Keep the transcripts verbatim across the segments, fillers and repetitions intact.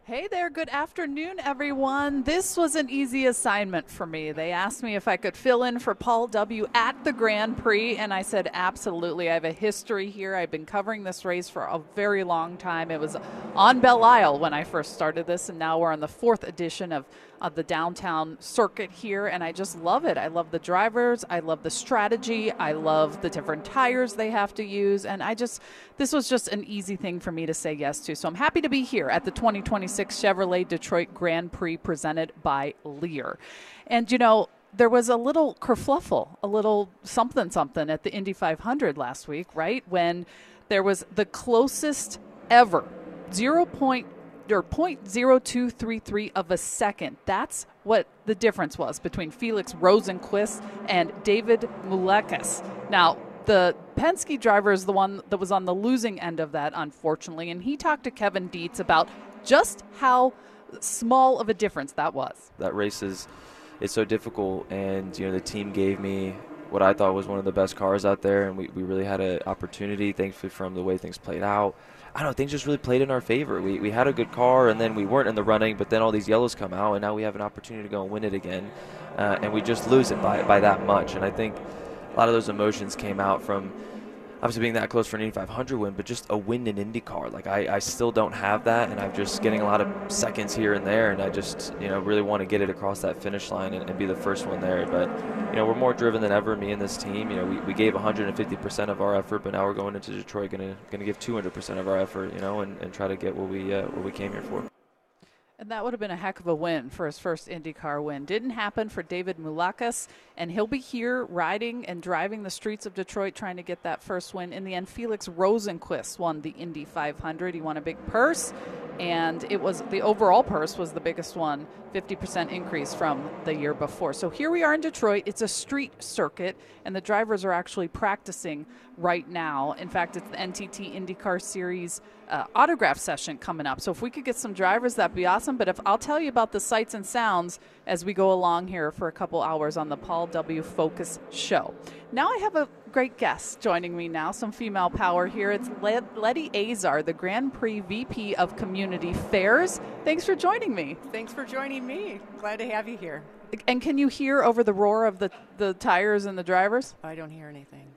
Hey there, good afternoon, everyone. This was an easy assignment for me. They asked me if I could fill in for Paul W. at the Grand Prix, and I said absolutely. I have a history here. I've been covering this race for a very long time. It was on Belle Isle when I first started this, and now we're on the fourth edition of, of the downtown circuit here, and I just love it. I love the drivers. I love the strategy. I love the different tires they have to use, and I just, this was just an easy thing for me to say yes to. So I'm happy to be here at the twenty twenty-six Chevrolet Detroit Grand Prix presented by Lear. And, you know, there was a little kerfluffle, a little something something at the Indy five hundred last week, right? When there was the closest ever, zero point or zero point zero two three three of a second. That's what the difference was between Felix Rosenqvist and David Mulekis. Now, the Penske driver is the one that was on the losing end of that, unfortunately, and he talked to Kevin Dietz about just how small of a difference that was. That race is it's so difficult, and you know the team gave me what I thought was one of the best cars out there, and we, we really had an opportunity, thankfully, from the way things played out. I don't know, things just really played in our favor. We we had a good car, and then we weren't in the running, but then all these yellows come out, and now we have an opportunity to go and win it again, uh, and we just lose it by, by that much. And I think a lot of those emotions came out from obviously being that close for an Indy five hundred win, but just a win in IndyCar. Like, I, I still don't have that, and I'm just getting a lot of seconds here and there, and I just, you know, really want to get it across that finish line and, and be the first one there. But, you know, we're more driven than ever, me and this team. You know, we, we gave one hundred fifty percent of our effort, but now we're going into Detroit going to going to give two hundred percent of our effort, you know, and, and try to get what we, uh, what we came here for. And that would have been a heck of a win for his first IndyCar win. Didn't happen for David Mulekis, and he'll be here riding and driving the streets of Detroit trying to get that first win. In the end, Felix Rosenqvist won the Indy five hundred. He won a big purse, and it was the overall purse was the biggest one, fifty percent increase from the year before. So here we are in Detroit. It's a street circuit, and the drivers are actually practicing right now. In fact, it's the N T T IndyCar Series uh, autograph session coming up. So if we could get some drivers, that'd be awesome. But if I'll tell you about the sights and sounds as we go along here for a couple hours on the Paul W. Focus Show. Now I have a great guest joining me now, some female power here. It's Le- Letty Azar, the Grand Prix V P of Community Affairs. Thanks for joining me. Thanks for joining me. Glad to have you here. And can you hear over the roar of the, the tires and the drivers? I don't hear anything.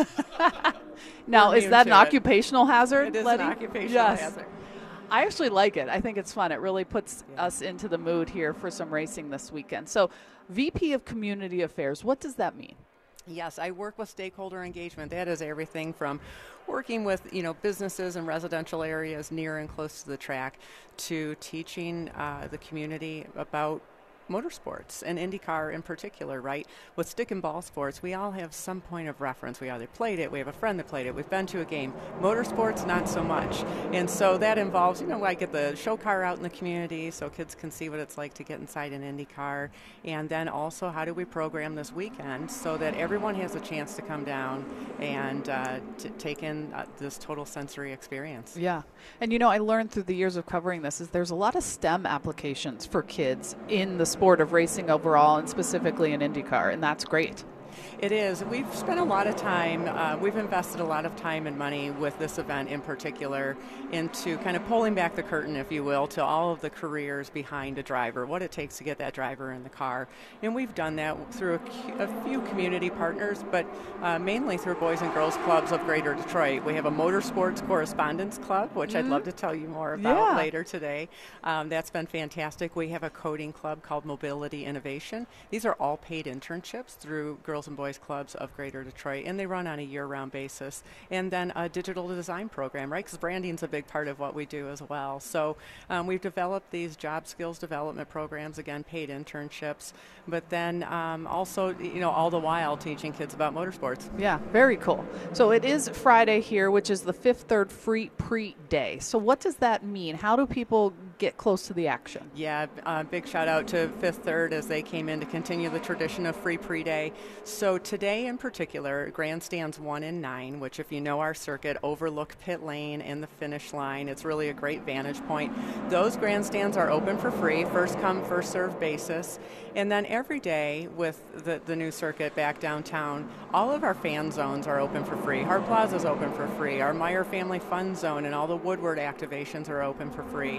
Now, We're is that an immune to it. occupational hazard, It is Letty? an occupational Yes. hazard. I actually like it. I think it's fun. It really puts Yeah. us into the mood here for some racing this weekend. So, V P of Community Affairs, what does that mean? Yes, I work with stakeholder engagement. That is everything from working with, you know, businesses and residential areas near and close to the track to teaching uh, the community about motorsports and IndyCar in particular, right? With stick and ball sports, we all have some point of reference. We either played it, we have a friend that played it, we've been to a game. Motorsports, not so much. And so that involves, you know, I get the show car out in the community so kids can see what it's like to get inside an IndyCar. And then also, how do we program this weekend so that everyone has a chance to come down and uh, to take in uh, this total sensory experience? Yeah. And, you know, I learned through the years of covering this is there's a lot of STEM applications for kids in the sport of racing overall and specifically in IndyCar, and that's great. It is. We've spent a lot of time, uh, we've invested a lot of time and money with this event in particular into kind of pulling back the curtain, if you will, to all of the careers behind a driver, what it takes to get that driver in the car. And we've done that through a, a few community partners, but uh, mainly through Boys and Girls Clubs of Greater Detroit. We have a Motorsports Correspondence Club, which mm-hmm. I'd love to tell you more about yeah. later today. Um, that's been fantastic. We have a coding club called Mobility Innovation. These are all paid internships through Girls and Boys Clubs of Greater Detroit, and they run on a year-round basis. And then a digital design program, right? Because branding's a big part of what we do as well. So um, we've developed these job skills development programs, again, paid internships, but then um, also, you know, all the while teaching kids about motorsports. Yeah, very cool. So it is Friday here, which is the Fifth Third Free Prix Day. So what does that mean? How do people get close to the action? Yeah, uh, big shout out to Fifth Third as they came in to continue the tradition of Free Prix Day. So today in particular, grandstands one and nine, which if you know our circuit, overlook pit lane and the finish line. It's really a great vantage point. Those grandstands are open for free, first come, first served basis. And then every day with the, the new circuit back downtown, all of our fan zones are open for free. Hart Plaza is open for free. Our Meyer Family Fun Zone and all the Woodward activations are open for free.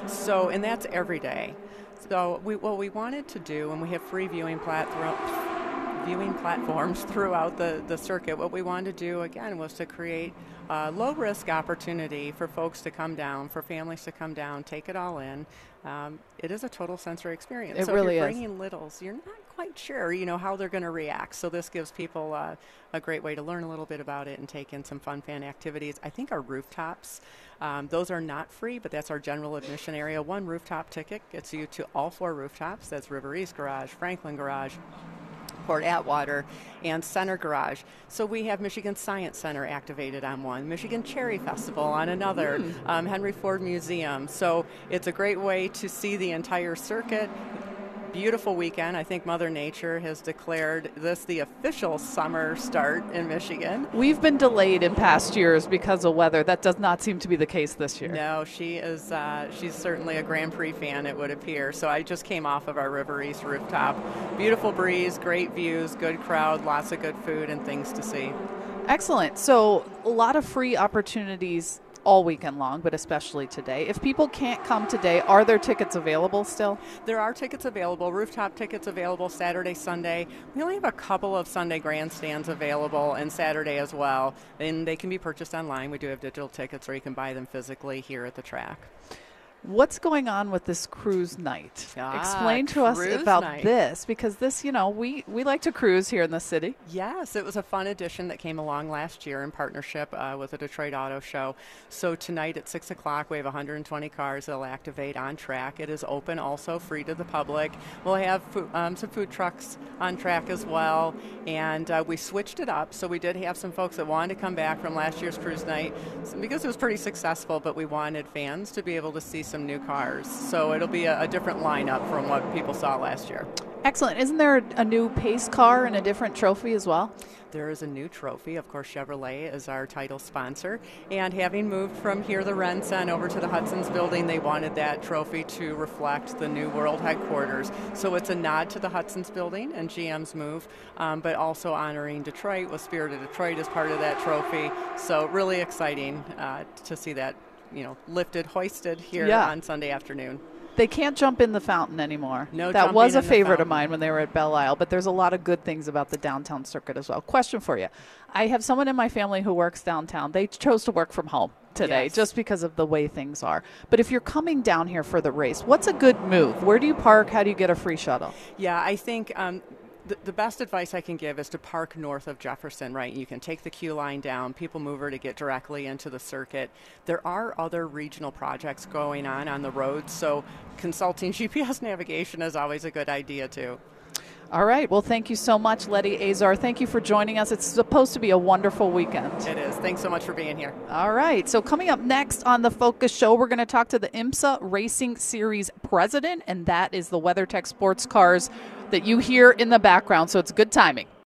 So, and that's every day. So we, what we wanted to do, and we have free viewing platform, viewing platforms throughout the, the circuit, what we wanted to do, again, was to create a low-risk opportunity for folks to come down, for families to come down, take it all in. Um, it is a total sensory experience. It so really if you're is. bringing littles, you're not quite sure, you know, how they're going to react. So this gives people uh, a great way to learn a little bit about it and take in some fun fan activities. I think our rooftops, um, those are not free, but that's our general admission area. One rooftop ticket gets you to all four rooftops. That's River East Garage, Franklin Garage, Port Atwater, and Center Garage. So we have Michigan Science Center activated on one, Michigan Cherry Festival on another, Mm. um, Henry Ford Museum. So it's a great way to see the entire circuit. Beautiful weekend. I think Mother Nature has declared this the official summer start in Michigan. We've been delayed in past years because of weather. That does not seem to be the case this year. No, she is. Uh, she's certainly a Grand Prix fan, it would appear. So I just came off of our River East rooftop. Beautiful breeze, great views, good crowd, lots of good food and things to see. Excellent. So a lot of free opportunities all weekend long, but especially today. If people can't come today, are there tickets available still? There are tickets available, rooftop tickets available Saturday, Sunday. We only have a couple of Sunday grandstands available and Saturday as well. And they can be purchased online. We do have digital tickets, or you can buy them physically here at the track. What's going on with this cruise night? Ah, Explain to us cruise about night. this, because this, you know, we, we like to cruise here in the city. Yes, it was a fun addition that came along last year in partnership uh, with the Detroit Auto Show. So tonight at six o'clock, we have one hundred twenty cars that will activate on track. It is open, also free to the public. We'll have food, um, some food trucks on track as well. And uh, we switched it up. So we did have some folks that wanted to come back from last year's cruise night because it was pretty successful, but we wanted fans to be able to see some new cars. So it'll be a, a different lineup from what people saw last year. Excellent. Isn't there a new pace car and a different trophy as well? There is a new trophy. Of course, Chevrolet is our title sponsor. And having moved from here, the RenCen, over to the Hudson's building, they wanted that trophy to reflect the new world headquarters. So it's a nod to the Hudson's building and G M's move, um, but also honoring Detroit with Spirit of Detroit as part of that trophy. So really exciting uh, to see that, you know, lifted, hoisted here Yeah. on Sunday afternoon. They can't jump in the fountain anymore. No that jumping was a in the favorite of fountain. mine when they were at Belle Isle, but there's a lot of good things about the downtown circuit as well. Question for you. I have someone in my family who works downtown. They chose to work from home today Yes. just because of the way things are. But if you're coming down here for the race, what's a good move? Where do you park? How do you get a free shuttle? Yeah, I think um, the, the best advice I can give is to park north of Jefferson, right? You can take the Q line down, People Mover to get directly into the circuit. There are other regional projects going on on the road, so consulting G P S navigation is always a good idea too. All right. Well, thank you so much, Letty Azar. Thank you for joining us. It's supposed to be a wonderful weekend. It is. Thanks so much for being here. All right. So coming up next on the Focus Show, we're going to talk to the IMSA Racing Series president, and that is the WeatherTech Sports Cars that you hear in the background. So it's good timing.